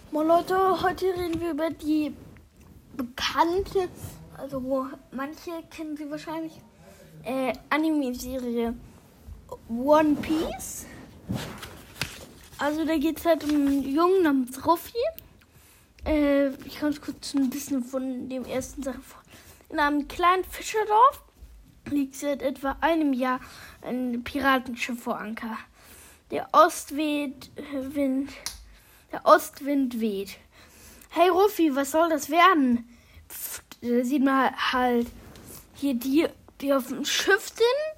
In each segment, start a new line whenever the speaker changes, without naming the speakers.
Moin Leute, heute reden wir über die bekannte, also manche kennen sie wahrscheinlich, Anime-Serie One Piece. Also da geht es halt um einen Jungen namens Ruffy. Ich kann uns kurz ein bisschen von dem ersten Sache vor. In einem kleinen Fischerdorf liegt seit etwa einem Jahr ein Piratenschiff vor Anker. Der Ostwind weht. Hey Ruffy, was soll das werden? Da sieht man halt hier die auf dem Schiff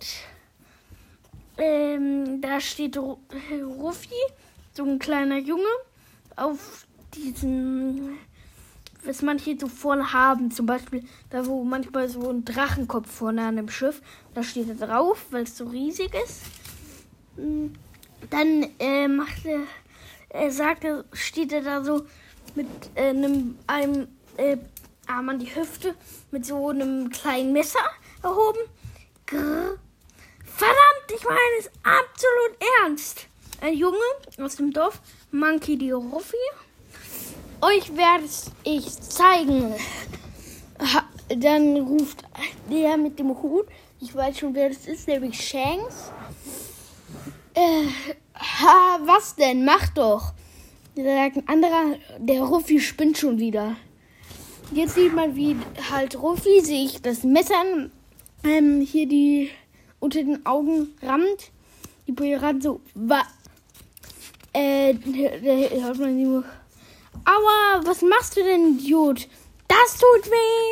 sind. Da steht Ruffy, so ein kleiner Junge, auf diesen, was manche so vorne haben. Zum Beispiel da, wo manchmal so ein Drachenkopf vorne an dem Schiff, da steht er drauf, weil es so riesig ist. Dann steht er da so mit einem Arm an die Hüfte mit so einem kleinen Messer erhoben. Grrr. Verdammt, ich meine es absolut ernst. Ein Junge aus dem Dorf, Monkey D. Ruffy. Euch werde ich zeigen. Dann ruft der mit dem Hut, ich weiß schon, wer das ist, nämlich Shanks. Was denn? Mach doch. Da sagt ein anderer, der Ruffy spinnt schon wieder. Jetzt sieht man, wie halt Ruffy sich das Messer hier die unter den Augen rammt. Die Piraten so, hört man nur, aua, was machst du denn, Idiot? Das tut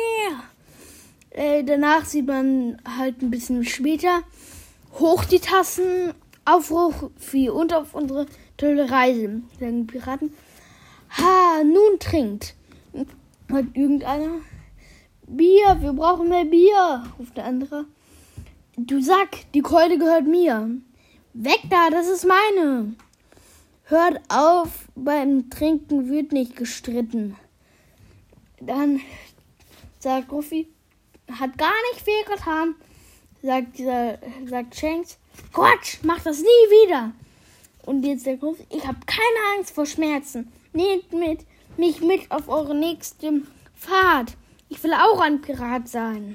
weh! Danach sieht man halt ein bisschen später, hoch die Tassen, auf Ruffy und auf unsere tolle Reise, sagen die Piraten. Ha, nun trinkt. Hat irgendeiner. Bier, wir brauchen mehr Bier, ruft der andere. Du Sack, die Keule gehört mir. Weg da, das ist meine. Hört auf, beim Trinken wird nicht gestritten. Dann sagt Ruffy, hat gar nicht viel getan, sagt Shanks. Quatsch, mach das nie wieder. Und jetzt der Ruffy, ich habe keine Angst vor Schmerzen. Nehmt mich mit auf eure nächste Fahrt. Ich will auch ein Pirat sein.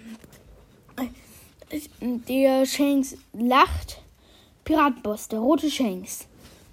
Der Shanks lacht. Piratboss, der rote Shanks.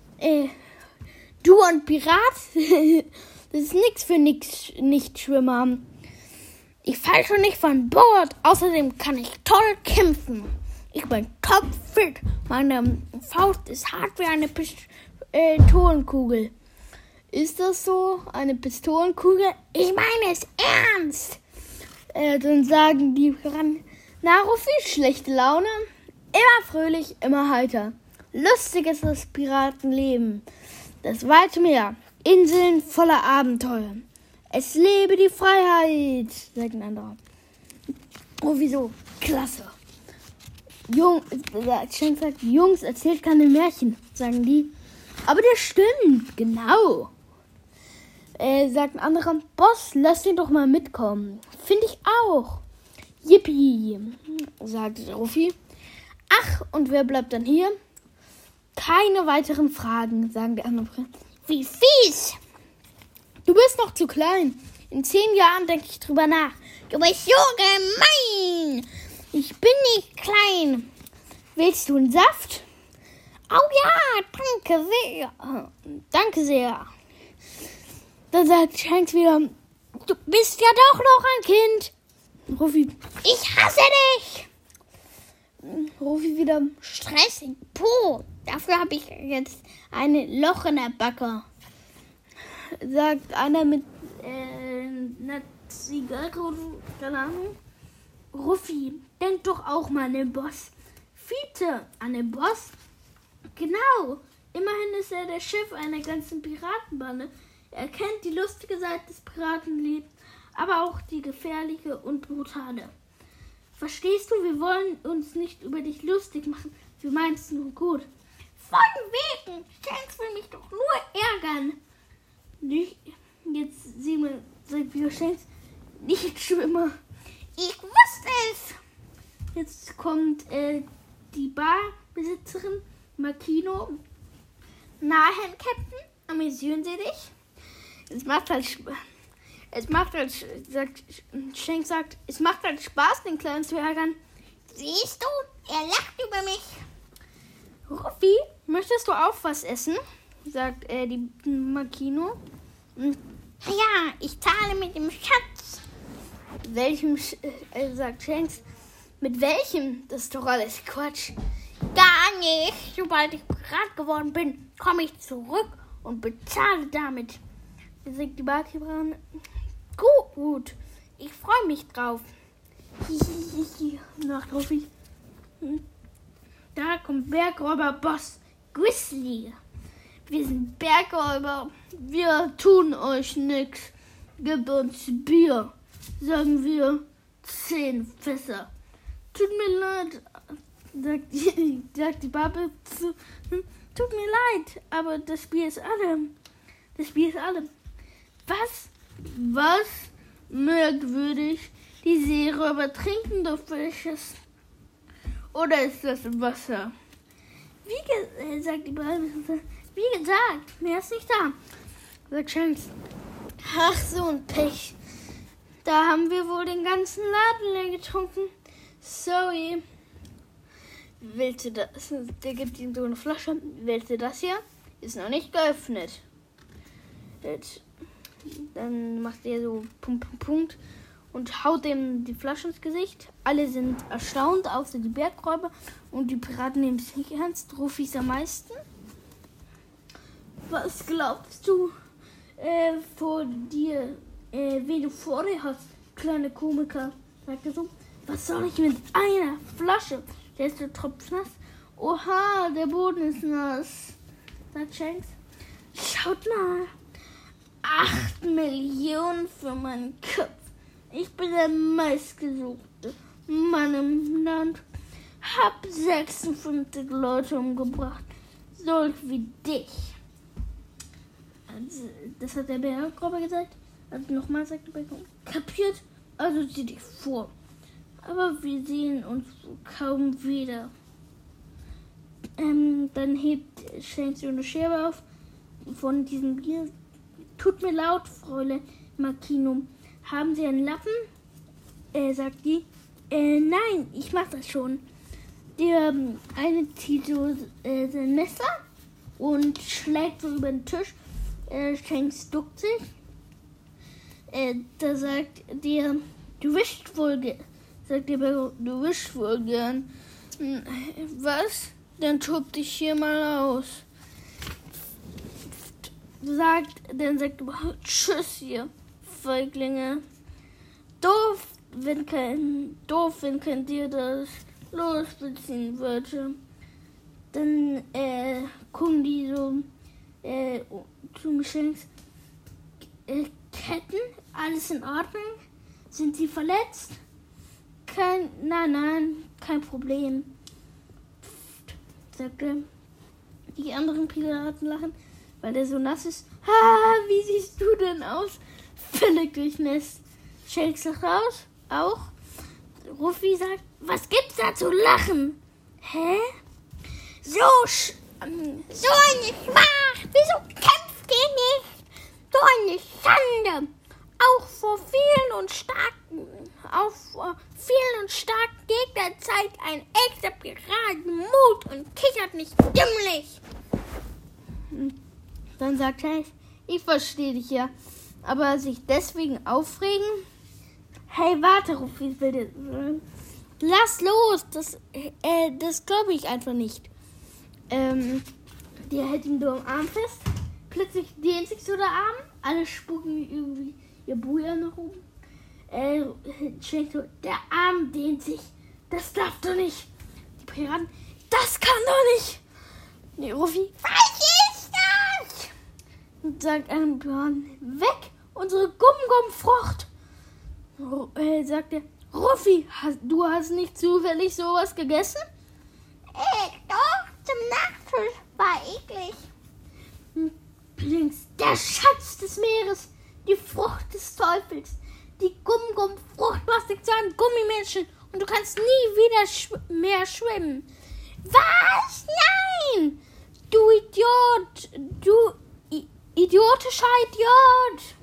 Du ein Pirat? Das ist nix für Nichtschwimmer. Ich falle schon nicht von Bord. Außerdem kann ich toll kämpfen. Ich bin topfit. Meine Faust ist hart wie eine Pistolenkugel. Ist das so? Eine Pistolenkugel? Ich meine es ernst. Dann sagen die Piraten, na Ruffy, schlechte Laune. Immer fröhlich, immer heiter. Lustig ist das Piratenleben. Das weite Meer. Inseln voller Abenteuer. Es lebe die Freiheit, sagt ein anderer. Ruffy so, klasse. Shanks sagt, Jungs, erzählt keine Märchen, sagen die. Aber das stimmt, genau. Sagt ein anderer, Boss, lass den doch mal mitkommen. Finde ich auch. Yippie, sagt Ruffy. Ach, und wer bleibt dann hier? Keine weiteren Fragen, sagen die anderen. Wie fies! Du bist noch zu klein. In 10 Jahren denke ich drüber nach. Du bist so gemein. Ich bin nicht klein. Willst du einen Saft? Oh ja, danke sehr. Danke sehr. Dann sagt Shanks wieder, du bist ja doch noch ein Kind. Ruffy, ich hasse dich. Ruffy wieder, stressig, puh. Dafür habe ich jetzt ein Loch in der Backe. Sagt einer mit einer Zigarre, keine Ahnung. Ruffy, denk doch auch mal an den Boss. Fiete, an den Boss? Genau. Immerhin ist er der Chef einer ganzen Piratenbande. Er kennt die lustige Seite des Piratenlebens, aber auch die gefährliche und brutale. Verstehst du, wir wollen uns nicht über dich lustig machen. Wir meinen es nur gut. Von wegen! Shanks will mich doch nur ärgern. Nicht, jetzt sehen wir, sagt wieder Shanks, nicht Schwimmer. Ich wusste es! Jetzt kommt die Barbesitzerin Makino. Na, Herrn Captain, amüsieren Sie dich? Shanks sagt, es macht halt Spaß, den Kleinen zu ärgern.
Siehst du, er lacht über mich.
Ruffy, möchtest du auch was essen? Sagt die Makino.
Ja, ich zahle mit dem Schatz.
Sagt Shanks, mit welchem? Das ist doch alles Quatsch.
Gar nicht. Sobald ich Pirat geworden bin, komme ich zurück und bezahle damit.
Sagt die Barkeeperin, gut, ich freue mich drauf. Nach Ruffy. Da kommt Bergräuber-Boss Grizzly. Wir sind Bergräuber, wir tun euch nix. Gebt uns Bier, sagen wir 10 Fässer. Tut mir leid, sagt die Babel zu. Tut mir leid, aber das Bier ist alle. Was merkwürdig, die Seeräuber trinken doch welches. Oder ist das Wasser? Sagt die Babel, wie gesagt, mehr ist nicht da. Sagt Shanks, ach so ein Pech. Da haben wir wohl den ganzen Laden leer getrunken. Sorry. Willst du das? Der gibt ihm so eine Flasche. Willst du das hier? Ist noch nicht geöffnet. Dann macht er so Punkt und haut ihm die Flasche ins Gesicht. Alle sind erstaunt, außer die Bergräuber. Und die Piraten nehmen es nicht ernst. Ruffy ist am meisten. Was glaubst du wen du vor dir hast, kleine Komiker? Sagt er so. Was soll ich mit einer Flasche? Der ist so tropfnass. Oha, der Boden ist nass. Sagt Shanks. Schaut mal. 8 Millionen für meinen Kopf. Ich bin der meistgesuchte Mann im Land. Hab 56 Leute umgebracht. Solch wie dich. Also, das hat der Bergräuber gesagt. Also nochmal sagt der Bergräuber. Kapiert? Also zieh dich vor. Aber wir sehen uns kaum wieder. Dann hebt Shanks so eine Scherbe auf von diesem Bier. Tut mir laut, Fräulein Makino. Haben Sie einen Lappen? Sagt die. Nein, ich mach das schon. Der eine zieht so sein Messer und schlägt so über den Tisch. Shanks duckt sich. Da sagt der, du wischst wohl gern. Was? Dann tob dich hier mal aus. Dann sagt er, tschüss ihr Feiglinge. Doof, wenn kein Tier das losbeziehen würde. Dann gucken die so zum Shanks. Ketten, alles in Ordnung? Sind sie verletzt? Nein, kein Problem. Sagt er. Die anderen Piraten lachen, weil der so nass ist. Wie siehst du denn aus? Völlig durchnässt. Shanks lacht raus. Auch. Ruffy sagt, was gibt's da zu lachen? Hä? So eine Schmach! Wieso kämpft ihr nicht? So eine Schande! Auch vor vielen und starken Gegnern zeigt ein echter Pirat Mut und kichert nicht dümmlich. Dann sagt Shanks, ich verstehe dich ja, aber sich deswegen aufregen? Hey, warte, Ruffy, bitte. Lass los, das glaube ich einfach nicht. Der hält ihn nur am Arm fest. Plötzlich dehnt sich so der Arm. Alle spucken irgendwie ihr Buja nach oben. Der Arm dehnt sich. Das darf doch nicht. Die Piraten, das kann doch nicht. Nee, Ruffy, was ist das? Und sagt einem Piraten, weg, unsere Gum-Gum-Frucht. Sagt er, Ruffy, du hast nicht zufällig sowas gegessen?
Doch, zum Nachtisch war eklig.
Links, der Schatz des Meeres, die Frucht des Teufels, die Gum-Gum-Frucht macht dich zu einem Gummimenschen und du kannst nie wieder mehr schwimmen. Was? Nein! Du Idiot! Idiotischer Idiot!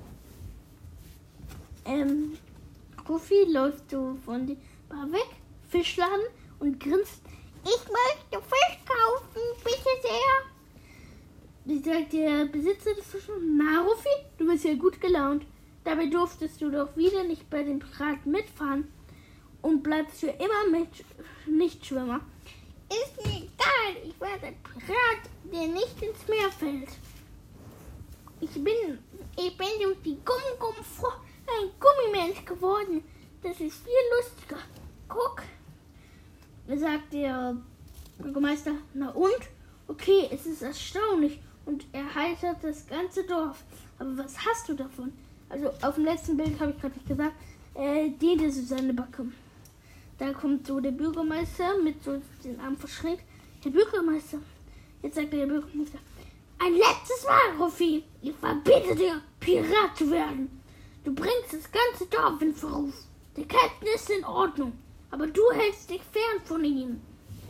Rufi läuft so von der Bar weg, Fischladen und grinst.
Ich möchte Fisch kaufen, bitte sehr.
Wie sagt der Besitzer des Fischladens? Na, Rufi, du bist ja gut gelaunt. Dabei durftest du doch wieder nicht bei den Piraten mitfahren und bleibst für immer Nichtschwimmer.
Ist mir egal, ich werde ein Pirat, der nicht ins Meer fällt. Ich bin durch die ein Gummimensch geworden. Das ist viel lustiger. Guck,
sagt der Bürgermeister. Na und? Okay, es ist erstaunlich und erheitert das ganze Dorf. Aber was hast du davon? Also auf dem letzten Bild habe ich gerade nicht gesagt, den ist seine Backe. Da kommt so der Bürgermeister mit so den Armen verschränkt. Der Bürgermeister. Jetzt sagt der Bürgermeister. Ein letztes Mal, Rufi. Ich verbiete dir, Pirat zu werden. Du bringst das ganze Dorf in Verruf. Der Captain ist in Ordnung, aber du hältst dich fern von ihm.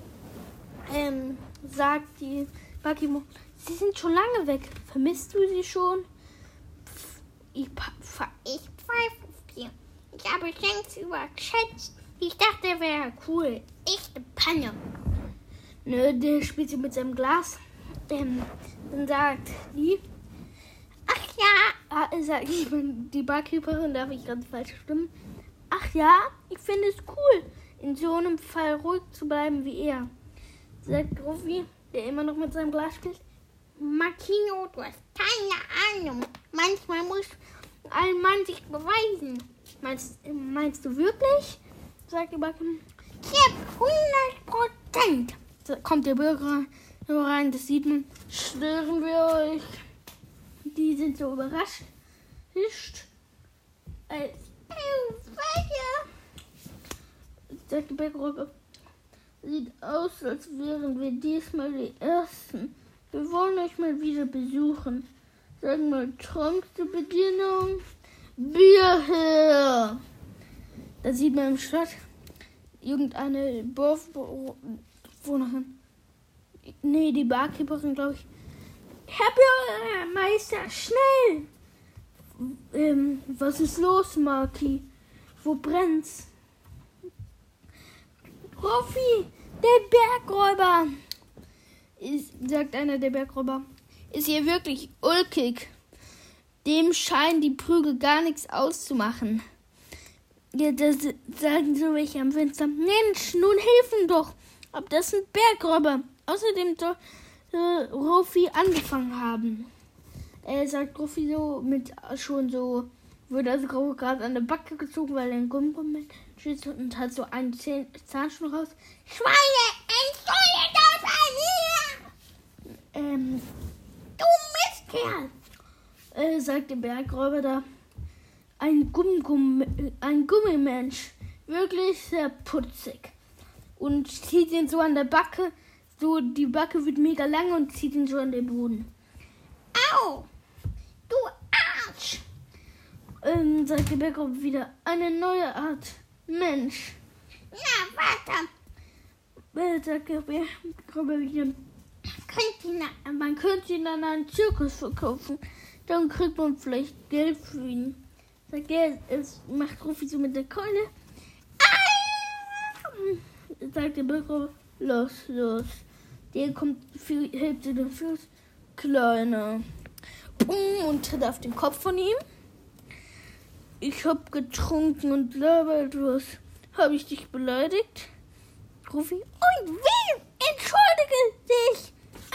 Sagt die Bakimo. Sie sind schon lange weg. Vermisst du sie schon?
Ich pfeife auf dir. Ich habe Shanks überschätzt. Ich dachte, er wäre cool. Echte Panne.
Nö, der spielt sie mit seinem Glas. Dann sagt die.
Ach ja.
Sagt die Barkeeperin, darf ich ganz falsch stimmen. Ach ja, ich finde es cool, in so einem Fall ruhig zu bleiben wie er. Sagt Rufi, der immer noch mit seinem Glas spielt.
Martino, du hast keine Ahnung. Manchmal muss ein Mann sich beweisen.
Meinst du wirklich? Sagt die Barkeeperin.
Ja, 100%.
Da kommt der Bürger rein, das sieht man. Stören wir euch. Die sind so überrascht. Sagt die Bäckerrobe. Sieht aus, als wären wir diesmal die Ersten. Wir wollen euch mal wieder besuchen. Sagen mal, Trunk zur Bedienung. Bier her! Da sieht man im Stadt irgendeine Dorfbewohnerin. Nee, die Barkeeperin, glaube ich. Herr Bürgermeister, schnell! Was ist los, Marki? Wo brennt's? Rufi, der Bergräuber! Sagt einer der Bergräuber. Ist hier wirklich ulkig. Dem scheinen die Prügel gar nichts auszumachen. Ja, das sagen so welche am Fenster. Mensch, nun hilfen doch. Ob das ein Bergräuber. Außerdem soll Rufi angefangen haben. Sagt Rufi so mit schon so, wurde also gerade an der Backe gezogen, weil er ein Gummimensch ist und hat so einen Zahnschnur raus.
Schweine, entschuldigt euch bei mir! Du Mistkerl!
Sagt der Bergräuber da. Ein Gummimensch. Wirklich sehr putzig. Und zieht ihn so an der Backe. So, die Backe wird mega lang und zieht ihn so an den Boden.
Au! Du Arsch!
Sagt der Bergräuber wieder. Eine neue Art Mensch.
Na, warte.
Sagt der Bergräuber wieder.
Man
könnte ihn an einen Zirkus verkaufen. Dann kriegt man vielleicht Geld für ihn. Sagt er, es macht Rufi so mit der Keule. Sagt der Bürger, los. Der kommt, hebt sie den Fuß. Kleiner. Und tritt auf den Kopf von ihm. Ich hab getrunken und labert was. Hab ich dich beleidigt? Rufi, und wen? Entschuldige dich!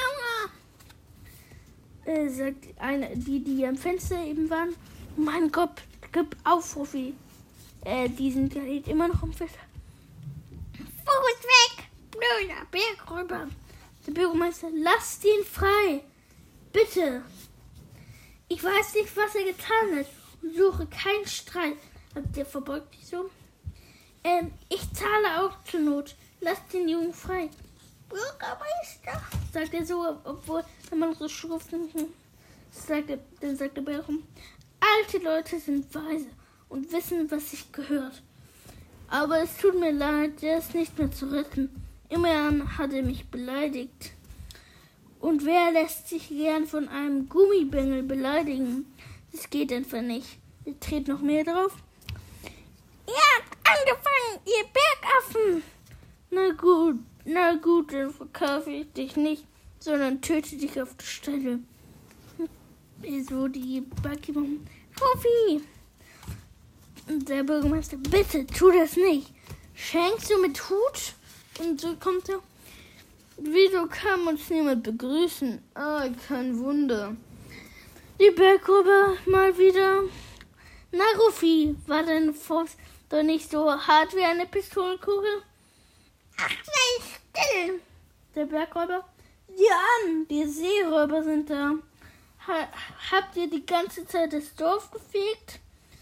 Aua! Sagt eine, die am Fenster eben waren. Mein Gott, gib auf, Rufi. Die sind ja immer noch am Fenster.
Fuß weg, blöder Bergräuber.
Der Bürgermeister, lasst ihn frei. Bitte. Ich weiß nicht, was er getan hat und suche keinen Streit. Der verbeugt sich so. Ich zahle auch zur Not. Lasst den Jungen frei.
Bürgermeister,
sagt er so, obwohl man so schrufen. Dann sagt der Bärchen, alte Leute sind weise und wissen, was sich gehört. Aber es tut mir leid, der ist nicht mehr zu retten. Immerhin hat er mich beleidigt.
Und wer lässt sich gern von einem Gummibengel beleidigen? Das geht einfach nicht. Ihr dreht noch mehr drauf. Ihr habt angefangen, ihr Bergaffen. Na gut, dann verkaufe ich dich nicht, sondern töte dich auf der Stelle. So die Barkeeperin. Rufi! Und der Bürgermeister, bitte, tu das nicht. Schenkst du mit Hut? Und so kommt er. Wieso kann uns niemand begrüßen? Ah, kein Wunder. Die Berggrube mal wieder. Na, Rufi, war dein Fuß doch nicht so hart wie eine Pistolenkugel? Ach, sei still! Der Bergräuber. Sieh an, die Seeräuber sind da. Habt ihr die ganze Zeit das Dorf gefegt?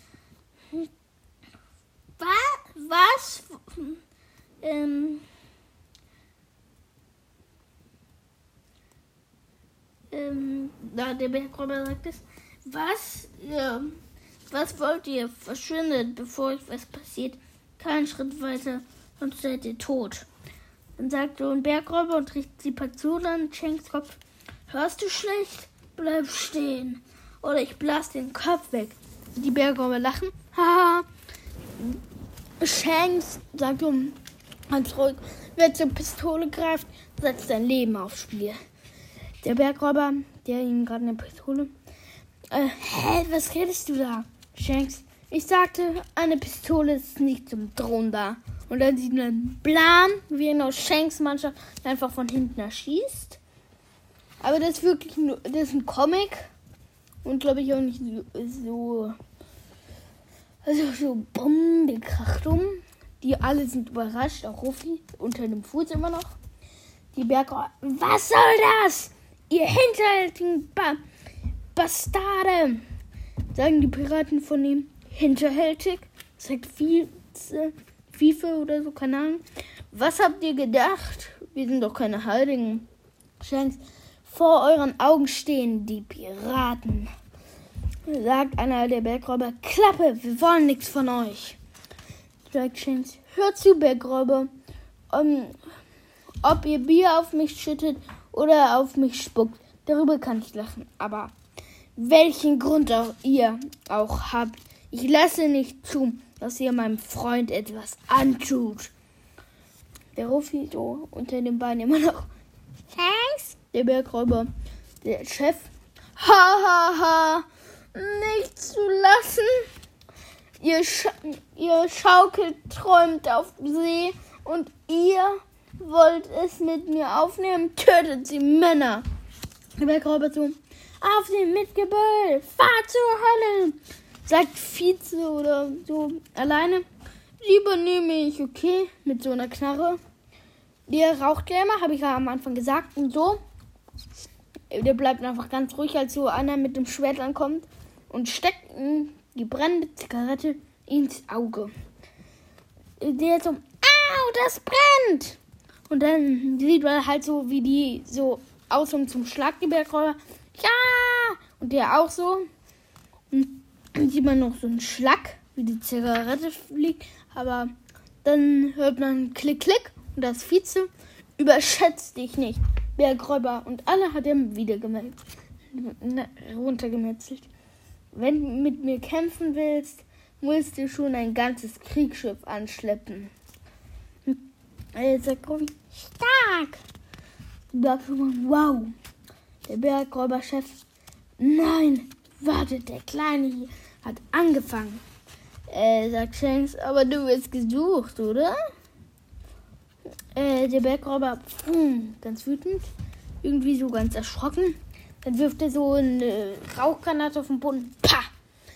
Was? Der Bergräuber sagt es. Was? Ja. Was wollt ihr? Verschwindet, bevor euch was passiert. Keinen Schritt weiter, sonst seid ihr tot. Dann sagt so ein Bergräuber und richtet die Pistole an Shanks Kopf. Hörst du schlecht? Bleib stehen. Oder ich blas den Kopf weg. Die Bergräuber lachen. Haha. Shanks sagt ganz ruhig, wer zur Pistole greift, setzt sein Leben aufs Spiel. Der Bergräuber, der ihm gerade eine Pistole. Was redest du da? Shanks, ich sagte, eine Pistole ist nicht zum Drohen da. Und dann sieht man blam, wie er aus Shanks Mannschaft einfach von hinten erschießt. Aber das ist wirklich nur, das ist ein Comic. Und glaube ich auch nicht so bumm, der kracht um. Die alle sind überrascht, auch Rufi, unter dem Fuß immer noch. Die Bergräuber, was soll das? Ihr hinterhältigen Bastarde, sagen die Piraten von ihm. Hinterhältig, sagt Fiefe oder so, keine Ahnung. Was habt ihr gedacht? Wir sind doch keine Heiligen. Shanks, vor euren Augen stehen die Piraten. Sagt einer der Bergräuber, Klappe, wir wollen nichts von euch. Sagt Shanks, hört zu, Bergräuber. Ob ihr Bier auf mich schüttet oder auf mich spuckt, darüber kann ich lachen. Aber welchen Grund auch ihr auch habt, ich lasse nicht zu, dass ihr meinem Freund etwas antut. Der Rufi so unter den Beinen immer noch. Shanks? Der Bergräuber, der Chef. Ha, nicht zu lassen. Ihr schaukelt, träumt auf See und ihr wollt es mit mir aufnehmen, tötet sie Männer. Der Bergräuber so, auf den Mitgebüll, fahr zur Hölle, sagt Vize oder so alleine. Lieber nehme ich, okay, mit so einer Knarre. Der raucht ja immer, habe ich ja am Anfang gesagt, und so. Der bleibt einfach ganz ruhig, als so einer mit dem Schwert ankommt und steckt die brennende Zigarette ins Auge. Der so, au, das brennt! Und dann sieht man halt so, wie die so außen zum Schlag, die Bergräuber. Ja! Und der auch so. Und dann sieht man noch so einen Schlag, wie die Zigarette fliegt. Aber dann hört man Klick, Klick. Und das Vize überschätzt dich nicht. Bergräuber und alle hat er wieder runtergemetzelt. Wenn du mit mir kämpfen willst, musst du schon ein ganzes Kriegsschiff anschleppen. Sagt Rufi, stark! Wow! Der Bergräuberchef, nein, wartet, der Kleine hier hat angefangen. Sagt Shanks, aber du wirst gesucht, oder? Der Bergräuber, ganz wütend, irgendwie so ganz erschrocken. Dann wirft er so eine Rauchgranate auf den Boden. Pah!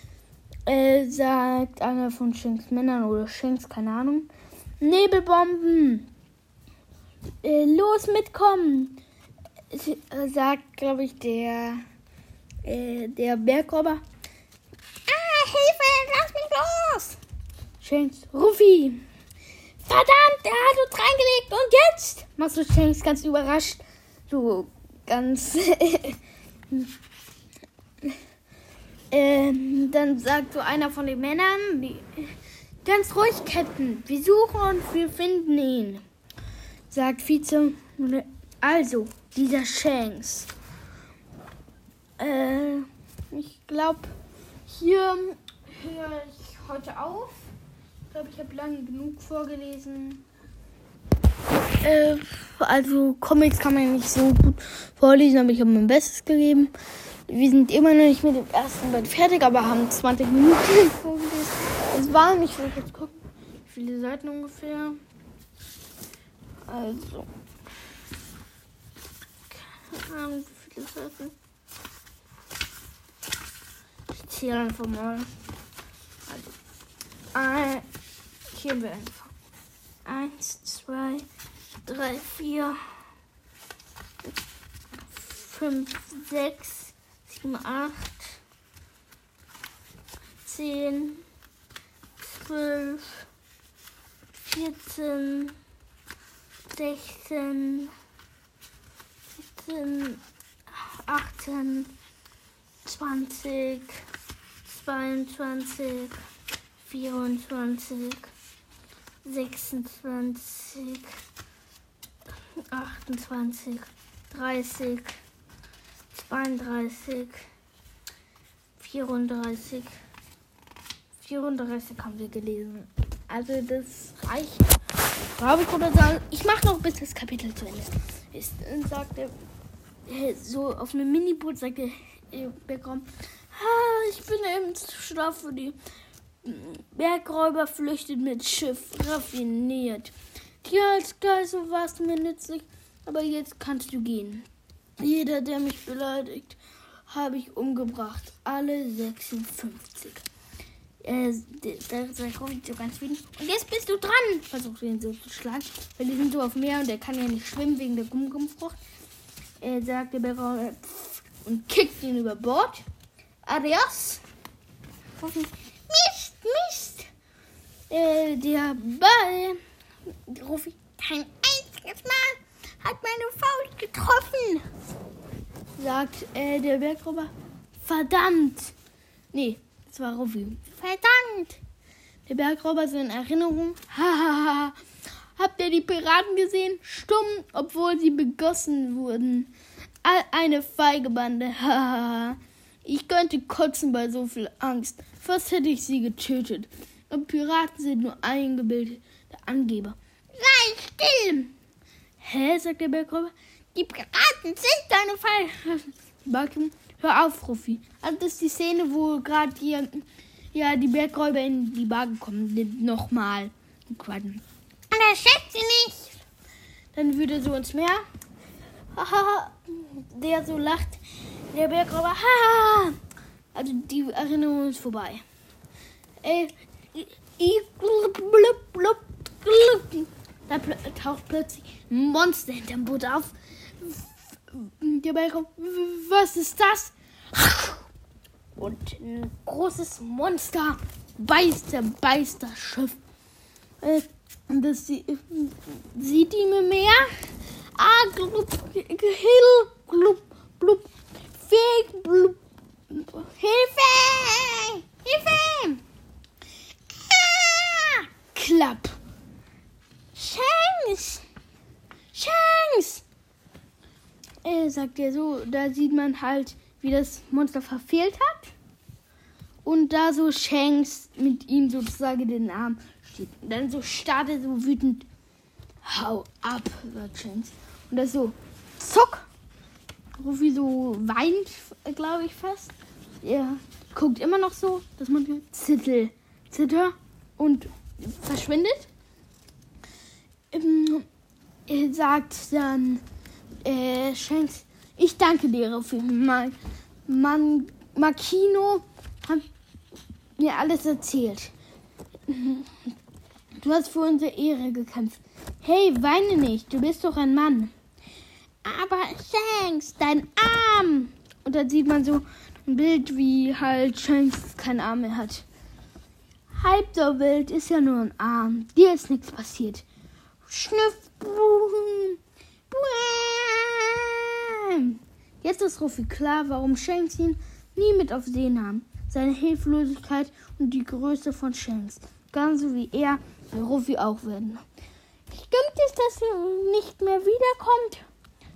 Sagt einer von Shanks Männern oder Shanks, keine Ahnung. Nebelbomben! Los, mitkommen! Sagt, glaube ich, der Bergräuber. Hilfe, lass mich los! Shanks, Rufi! Verdammt, er hat uns reingelegt und jetzt? Machst du Shanks ganz überrascht. So ganz. Dann sagt so einer von den Männern, ganz ruhig, Captain, wir suchen und wir finden ihn. Sagt Vize, also,
dieser Shanks. Ich glaube, hier höre ich heute auf. Ich glaube, ich habe lange genug vorgelesen. Also Comics kann man ja nicht so gut vorlesen, aber ich habe mein Bestes gegeben. Wir sind immer noch nicht mit dem ersten Band fertig, aber haben 20 Minuten vorgelesen. Es waren, ich will jetzt gucken, wie viele Seiten ungefähr. Also, keine Ahnung, wie viele Seiten. Ich zähle einfach mal. Also, hier haben wir einfach 1, 2, 3, 4, 5, 6, 7, 8, 10, 12, 14, 16, 17, 18, 20, 22, 24, 26, 28, 30, 32, 34. 34 haben wir gelesen. Also das reicht. Glaube ich, oder sagen, ich mache noch bis das Kapitel zu Ende ist. Dann sagt er, so auf einem Miniboot sagt der Bergraum, ich bin eben zu schlaff für die Bergräuber flüchtet mit Schiff, raffiniert. Tja, als Geisel warst du mir nützlich, aber jetzt kannst du gehen. Jeder, der mich beleidigt, habe ich umgebracht. Alle 56. Da sagt Ruffy so ganz wenig. Und jetzt bist du dran! Versucht ihn so zu schlagen. Weil die sind so auf Meer und er kann ja nicht schwimmen wegen der Gummifrucht. Er sagt der Bergraum und kickt ihn über Bord. Adios! Ruffy, Mist! Der Ball. Ruffy, kein einziges Mal hat meine Faust getroffen. Sagt der Bergräuber. Verdammt! Nee, das war Ruffy. Verdammt! Der Bergräuber so in Erinnerung. Hahaha. Habt ihr die Piraten gesehen? Stumm, obwohl sie begossen wurden. Eine feige Bande. Hahaha. Ich könnte kotzen bei so viel Angst. Fast hätte ich sie getötet. Und Piraten sind nur eingebildete Angeber. Sei still! Hä, sagt der Bergräuber. Die Piraten sind deine Feinde. Hör auf, Ruffy. Also das ist die Szene, wo gerade die Bergräuber in die Bar gekommen sind. Nochmal. Und er schätzt sie nicht. Dann würde er so ins Meer. Haha. Der so lacht. Der Bergräuber. Haha. Also die Erinnerung ist vorbei. Da taucht plötzlich ein Monster hinterm Boot auf. Der Bergräuber, was ist das? Und ein großes Monster beißt das Schiff. Das sieht ihm im Meer. Glup, Hill, glup, blub, Feg, blub, Hilfe! Hilfe! Klapp. Shanks! Sagt er so, da sieht man halt, wie das Monster verfehlt hat. Und da so Shanks mit ihm sozusagen den Arm steht. Und dann so startet so wütend. Hau ab, sagt Shanks. Und das so, zuck. Ruffy so weint, glaube ich fast. Er guckt immer noch so, dass man zitter und verschwindet. Er sagt dann, Shanks, ich danke dir, Ruffy. Makino hat mir alles erzählt. Du hast für unsere Ehre gekämpft. Hey, weine nicht, du bist doch ein Mann. Aber Shanks, dein Arm. Und dann sieht man so ein Bild, wie halt Shanks keinen Arm mehr hat. Halb so wild, ist ja nur ein Arm. Dir ist nichts passiert. Schnüff. Jetzt ist Ruffy klar, warum Shanks ihn nie mit auf See nahm. Seine Hilflosigkeit und die Größe von Shanks. Genauso wie er bei Ruffy auch werden. Stimmt es, dass er nicht mehr wiederkommt?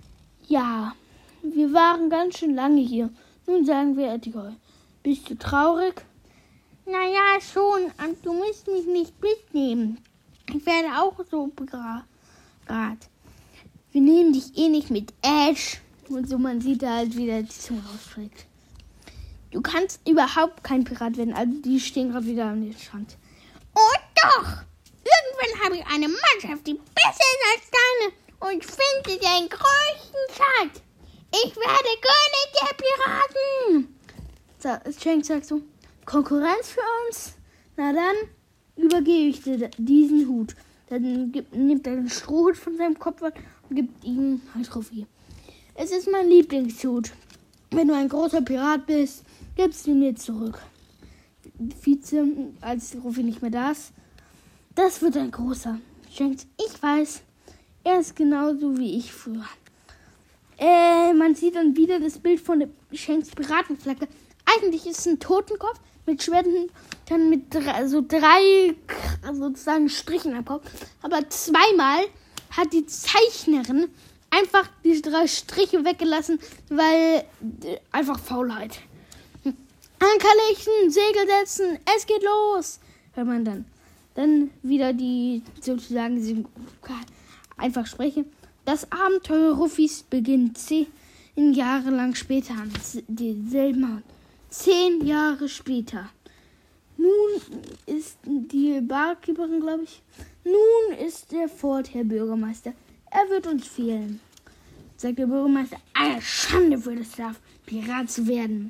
Ja, wir waren ganz schön lange hier. Nun sagen wir Edgar. Bist du traurig?
Naja, schon. Und du musst mich nicht mitnehmen. Ich werde auch so begraben.
Wir nehmen dich eh nicht mit, Ash. Und so, man sieht da halt, wie der die Zunge rausstreckt. Du kannst überhaupt kein Pirat werden. Also die stehen gerade wieder an den Strand.
Oh doch! Irgendwann habe ich eine Mannschaft, die besser ist als deine. Und finde den größten Schatz. Ich werde König der Piraten.
Shanks sagt so, Konkurrenz für uns? Na dann übergebe ich dir diesen Hut. Dann nimmt er den Strohhut von seinem Kopf und gibt ihm ein Trophäe. Es ist mein Lieblingshut. Wenn du ein großer Pirat bist, gibst du ihn mir zurück. Vize, als Ruffy nicht mehr da ist. Das wird ein großer. Shanks, ich weiß, er ist genauso wie ich früher. Man sieht dann wieder das Bild von der Shanks Piratenflagge. Eigentlich ist es ein Totenkopf mit Schwerten, dann mit drei sozusagen Strichen am Kopf. Aber zweimal hat die Zeichnerin einfach diese 3 Striche weggelassen, weil einfach Faulheit. Anker lichten, Segel setzen, es geht los. Hört man dann. Dann wieder die sozusagen einfach sprechen. Das Abenteuer Ruffys beginnt 10 Jahre lang später an dieselben 10 Jahre später. Nun ist die Barkeeperin, glaube ich. Nun ist der Fort Herr Bürgermeister. Er wird uns fehlen. Sagt der Bürgermeister, eine Schande für das Dorf, Pirat zu werden.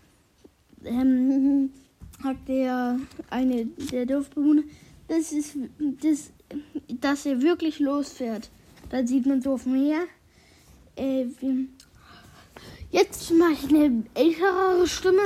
Hat der Dorfbewohner, dass er wirklich losfährt. Da sieht man so auf dem Meer. Jetzt mache ich eine ältere Stimme.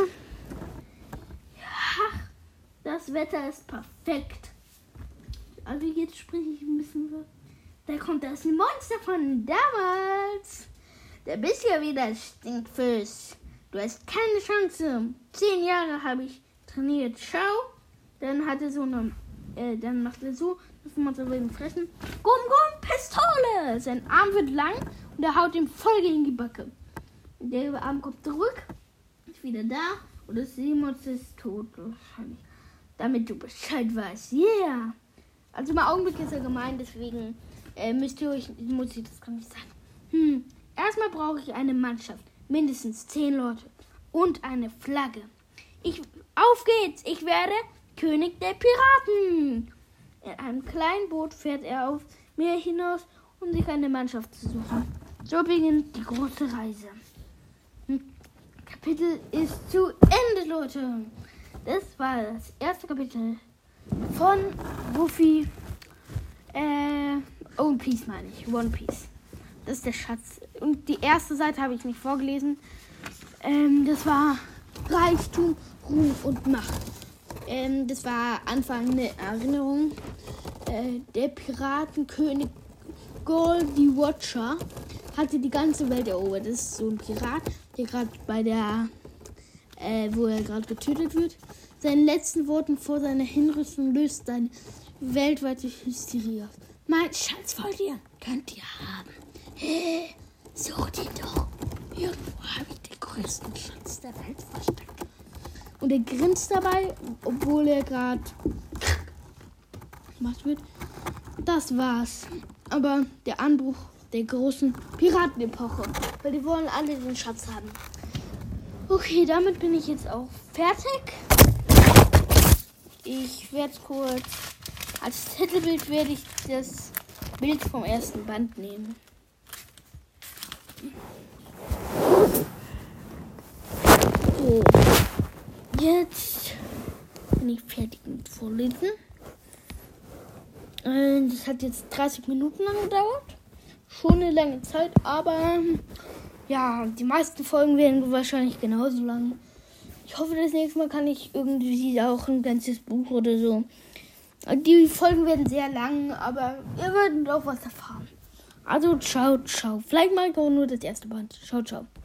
Ja, das Wetter ist perfekt. Also jetzt spreche ich ein bisschen so. Da kommt das Monster von damals. Der bist ja wieder Stinkfuß. Du hast keine Chance. 10 Jahre habe ich trainiert. Schau. Dann hat er so eine, dann macht er so, das Monster will ihn fressen. Gum, Pistole. Sein Arm wird lang und er haut ihm voll gegen die Backe. Der Arm kommt zurück, ist wieder da und das Seemonster ist tot wahrscheinlich. Damit du Bescheid weißt. Yeah. Also im Augenblick ist er gemein, deswegen muss ich das gar nicht sagen. Erstmal brauche ich eine Mannschaft. Mindestens 10 Leute. Und eine Flagge. Auf geht's! Ich werde König der Piraten! In einem kleinen Boot fährt er aufs Meer hinaus, um sich eine Mannschaft zu suchen. So beginnt die große Reise. Kapitel ist zu Ende, Leute. Das war das erste Kapitel von Ruffy. One Piece meine ich. One Piece. Das ist der Schatz. Und die erste Seite habe ich nicht vorgelesen. Das war Reichtum, Ruhm und Macht. Das war Anfang eine Erinnerung. Der Piratenkönig Goldie Watcher hatte die ganze Welt erobert. Das ist so ein Pirat, der gerade bei der, wo er gerade getötet wird. Seinen letzten Worten vor seiner Hinrichtung löst seine weltweite Hysterie aus. Mein Schatz wollt ihr? Könnt ihr haben. Hey, sucht ihn doch. Irgendwo habe ich den größten Schatz der Welt versteckt. Und er grinst dabei, obwohl er gerade gemacht wird. Das war's. Aber der Anbruch der großen Piratenepoche. Weil die wollen alle den Schatz haben. Okay, damit bin ich jetzt auch fertig. Ich werde kurz als Titelbild werde ich das Bild vom ersten Band nehmen. So, jetzt bin ich fertig mit Vorlesen. Das hat jetzt 30 Minuten lang gedauert. Schon eine lange Zeit, aber ja, die meisten Folgen werden wahrscheinlich genauso lang. Ich hoffe, das nächste Mal kann ich irgendwie auch ein ganzes Buch oder so. Die Folgen werden sehr lang, aber ihr werdet auch was erfahren. Also, ciao. Vielleicht mal nur das erste Band. Ciao.